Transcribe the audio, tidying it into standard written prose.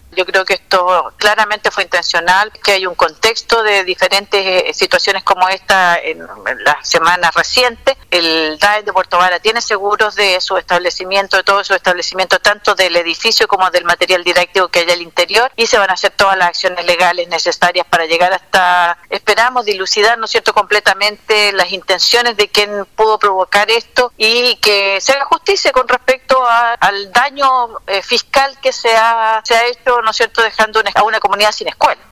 Yo creo que esto claramente fue intencional, que hay un contexto de diferentes situaciones como esta en las semanas recientes. El DAE de Puerto Vara tiene seguros de su establecimiento, de todos sus establecimientos, tanto del edificio como del material didáctico que hay al interior, y se van a hacer todas las acciones legales necesarias para llegar hasta, esperamos, dilucidar, ¿no es cierto?, completamente las intenciones de quien pudo provocar esto y que se haga justicia con respecto al daño fiscal que se ha hecho, ¿no es cierto?, dejando a una comunidad sin escuela.